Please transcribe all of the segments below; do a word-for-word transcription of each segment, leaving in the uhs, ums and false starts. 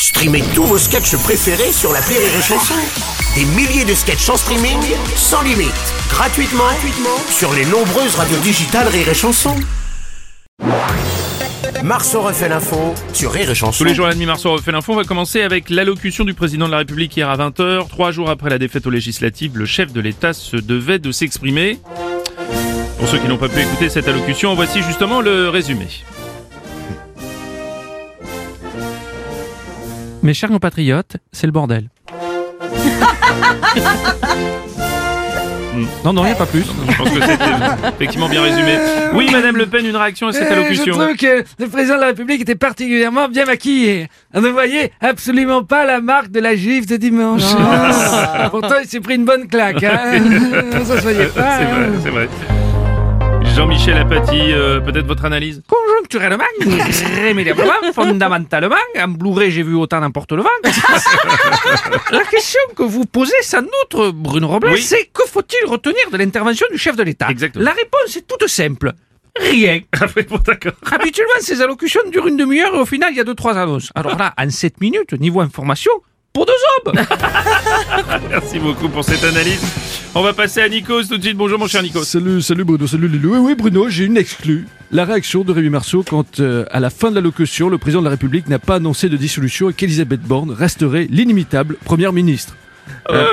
Streamez tous vos sketchs préférés sur l'appli Rire et Chanson. Des milliers de sketchs en streaming, sans limite, gratuitement, gratuitement sur les nombreuses radios digitales Rire et Chanson. Marceau refait l'info sur Rire et Chanson. Tous les jours à la demi, Marceau refait l'info. On va commencer avec l'allocution du président de la République hier à vingt heures. Trois jours après la défaite aux législatives, le chef de l'État se devait de s'exprimer. Pour ceux qui n'ont pas pu écouter cette allocution, voici justement le résumé. Mes chers compatriotes, c'est le bordel. Non, non, il n'y a pas plus. Je pense que c'était effectivement bien résumé. Oui, Madame Le Pen, une réaction à cette allocution. Je trouve que le président de la République était particulièrement bien maquillé. On ne voyait absolument pas la marque de la gifle de dimanche. Ah. Pourtant, il s'est pris une bonne claque. Hein. Ça se voyait pas. C'est vrai, c'est vrai. Jean-Michel Apathy, euh, peut-être votre analyse? Conjoncturellement, irrémédiablement, fondamentalement, en Blu-ray, j'ai vu autant n'importe le vent. La question que vous posez, sans doute, Bruno Robles, oui. c'est que faut-il retenir de l'intervention du chef de l'État? Exactement. La réponse est toute simple. Rien. Ah oui, bon, d'accord. Habituellement, ces allocutions durent une demi-heure et au final, il y a deux, trois annonces. Alors là, en sept minutes, niveau information, pour deux hommes. Merci beaucoup pour cette analyse. On va passer à Nikos tout de suite. Bonjour mon cher Nikos. Salut, salut Bruno, salut Lilou. Oui, oui Bruno, j'ai une exclue. La réaction de Rémi Marceau quand, euh, à la fin de l'allocution, le président de la République n'a pas annoncé de dissolution et qu'Elisabeth Borne resterait l'inimitable première ministre. Euh...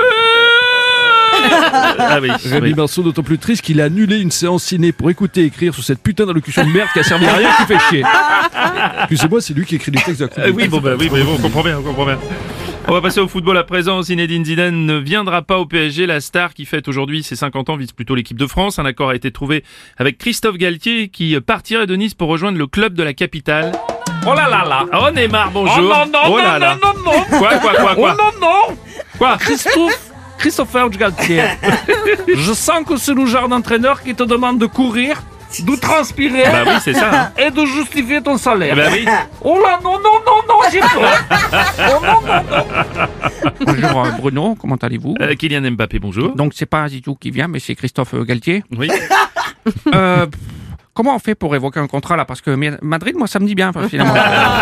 ah oui, Rémi oui. Marceau d'autant plus triste qu'il a annulé une séance ciné pour écouter et écrire sur cette putain d'allocution de merde qui a servi à rien, qui fait chier. Excusez-moi, c'est lui qui écrit les textes de la euh, Oui, bon bah oui, mais bon, on comprend bien, on comprend bien. On va passer au football à présent. Zinedine Zidane ne viendra pas au P S G. La star qui fête aujourd'hui ses cinquante ans vise plutôt l'équipe de France. Un accord a été trouvé avec Christophe Galtier qui partirait de Nice pour rejoindre le club de la capitale. Oh là là là. Oh Neymar, bonjour. Oh non, non, oh là non, là. non, non, non. Quoi, quoi, quoi, quoi? Oh non, non. Quoi? Christophe, Christopher Galtier. Je sens que c'est le genre d'entraîneur qui te demande de courir, de transpirer. Bah oui, c'est ça. Hein. Et de justifier ton salaire. Bah oui. Oh là, non, non, non, non, j'ai peur. Oh non, non, non. Bonjour Bruno, comment allez-vous? Euh, Kylian Mbappé, bonjour. Donc c'est pas Zizou qui vient, mais c'est Christophe Galtier. Oui. euh, comment on fait pour évoquer un contrat là? Parce que Madrid, moi, ça me dit bien, finalement.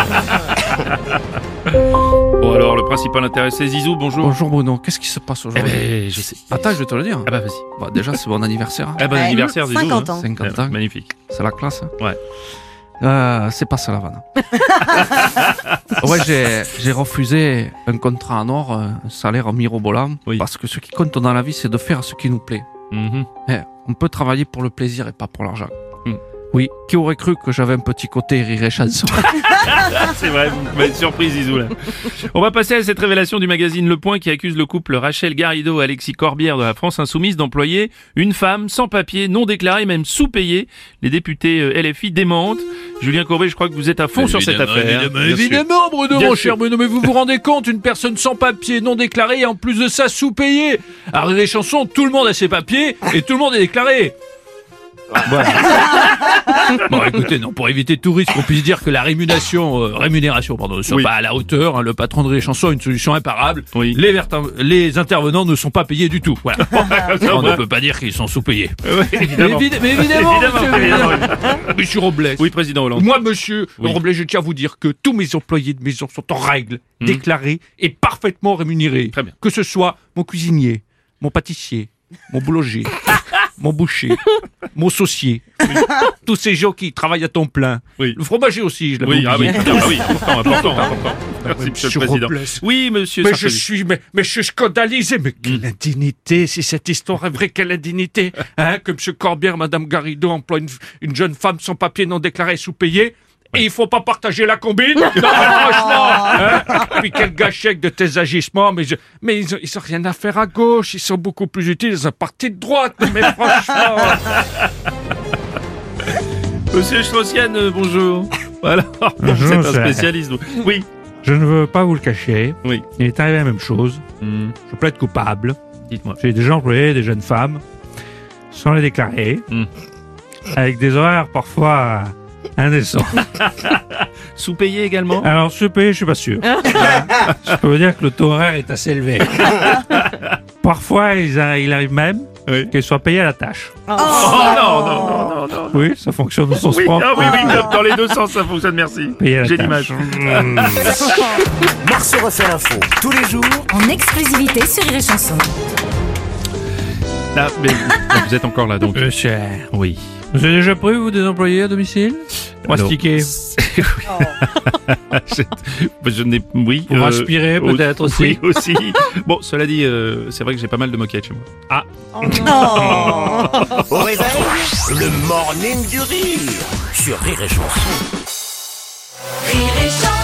Bon alors, le principal intérêt, c'est Zizou, bonjour. Bonjour Bruno, qu'est-ce qui se passe aujourd'hui? Eh ben, je sais. Attends, je vais te le dire. Ah bah vas-y. Bon, déjà, c'est mon anniversaire. Ah bon anniversaire, Zizou. cinquante hein. ans. cinquante ans. Magnifique. C'est la classe. Ouais. Euh, c'est pas ça la vanne. Ouais, j'ai, j'ai refusé un contrat en or, un salaire mirobolant, Oui. parce que ce qui compte dans la vie, c'est de faire ce qui nous plaît. Mm-hmm. Eh, on peut travailler pour le plaisir et pas pour l'argent. Mm. Oui, qui aurait cru que j'avais un petit côté rire et chanson? C'est vrai, vous m'avez surprise, Zizou, là. On va passer à cette révélation du magazine Le Point qui accuse le couple Rachel Garrido et Alexis Corbière de la France Insoumise d'employer une femme sans papier, non déclarée, même sous-payée. Les députés L F I démentent. Julien Courbet, je crois que vous êtes à fond sur cette affaire. Évidemment, Bien sûr. évidemment Bruno, Bien mon sûr. cher Bruno, mais vous vous rendez compte, une personne sans papier, non déclarée, et en plus de ça, sous-payée. Alors, les chansons, tout le monde a ses papiers, et tout le monde est déclaré. Voilà. Bon, écoutez, non, pour éviter tout risque, on puisse dire que la rémunération, euh, rémunération, pardon, ne soit Oui. pas à la hauteur. Hein, le patron de Rire et Chanson a une solution imparable. Oui. Les, verta- les intervenants ne sont pas payés du tout. Voilà. ça, On ouais. ne peut pas dire qu'ils sont sous-payés. Ouais, évidemment. Mais, évid- mais évidemment, Évidemment, monsieur, évidemment. Monsieur Robles. Oui, président Hollande. Moi, monsieur Oui. Robles, je tiens à vous dire que tous mes employés de maison sont en règle, Mmh. déclarés et parfaitement rémunérés. Très bien. Que ce soit mon cuisinier, mon pâtissier, mon boulanger, mon boucher, mon saucier, tous ces gens qui travaillent à temps plein. Oui. Le fromager aussi, je l'avais Oui, ah oui, oublié. ah oui, important, important, important. Merci, monsieur le président. Robles. Oui, monsieur Mais je Sarkozy. suis, mais, mais je suis scandalisé. Mais quelle indignité, si cette histoire est vraie, quelle indignité. Hein, que M. Corbière, Mme Garrido emploient une, une jeune femme sans papier non déclarée sous-payée. Et il faut pas partager la combine? Non, franchement! Hein? Puis quel gâchette de tes agissements, mais, je, mais ils, ont, ils ont rien à faire à gauche, ils sont beaucoup plus utiles dans un parti de droite, mais franchement! Monsieur Strauss-Kahn, euh, bonjour. Voilà, Bonjour, c'est un monsieur. spécialiste. vous. Oui. Je ne veux pas vous le cacher. Oui. Il est arrivé la même chose. Hmm, Je plaide coupable. dites-moi. J'ai déjà employé des jeunes femmes sans les déclarer, Mm. avec des horaires parfois indécents. Sous-payé également? Alors, se payer, je suis pas sûr. Je peux vous dire que le taux horaire est assez élevé. Parfois, il, a- il arrive même Oui. qu'elle soit payée à la tâche. Oh non, non, non, non, non. Oui, ça fonctionne au sens Oui, propre. ah oui, oui, dans- dans les deux sens, ça fonctionne, merci. Payée à la J'ai tâche. l'image. Marceau refait l'info tous les jours En exclusivité sur Rire et Chanson. Ah, mais non, vous êtes encore là, donc. Le cher. Oui. Vous avez déjà pris, vous, des employés à domicile? Pour Alors, astiquer. je, je n'ai... Oui. Pour aspirer, peut-être, au- aussi. Oui, aussi. Bon, cela dit, euh, c'est vrai que j'ai pas mal de moquettes chez moi. au réveil. Le morning du rire sur Rire et Chanson. Rire et Chanson.